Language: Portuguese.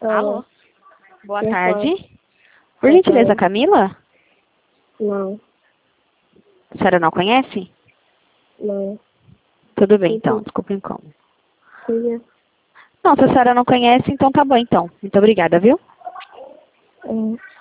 Alô? Boa Quem tarde. fala? Por Boa gentileza, tarde. Camila? Não, A senhora não conhece? não. Tudo bem, Sim, então. sim. Desculpa o incômodo. Sim, Não, se a senhora não conhece, então tá bom, então. Muito obrigada, viu? é.